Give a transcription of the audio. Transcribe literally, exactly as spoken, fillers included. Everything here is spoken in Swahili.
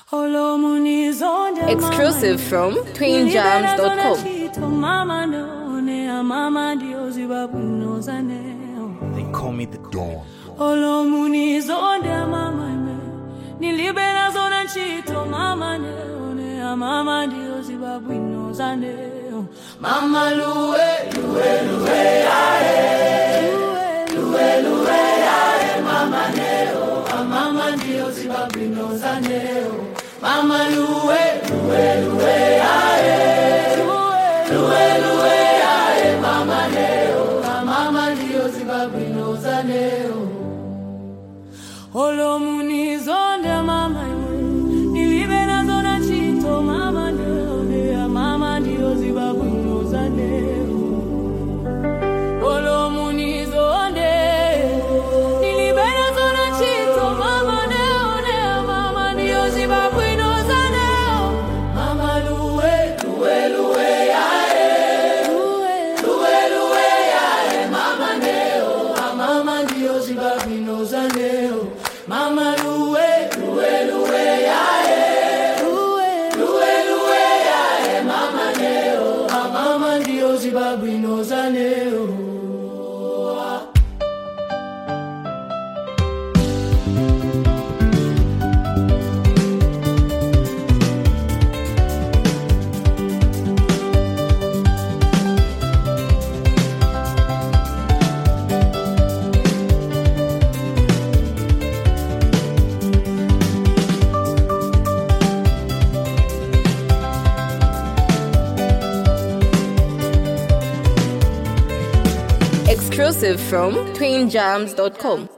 Exclusive from twin jams dot com. They call me the Dawn. Mama luwe, luwe, luwe, ae. Luwe, luwe, ae, mama neo. Mama ndio zibabuino za neo. Mama luwe, luwe, luwe, ae. Luwe, luwe, ae, mama neo. Mama ndio zibabuino za neo. Olo munizonde mama iwe. Nilibena zona chito mama neo. Nea mama ndio zibabuino za neo. Olo munizonde. Nilibena zona chito mama neo. Nea mama ndio zibabuino za neo. Mama luwe, luwe, luwe, ae. Luwe, luwe, ae, mama neo. Mama ndio zibabuino za neo. Mama luwe, luwe, luwe, ae. Luwe, luwe, ae, mama neo. Mama ndio zibabuino za neo. Exclusive from twin jams dot com.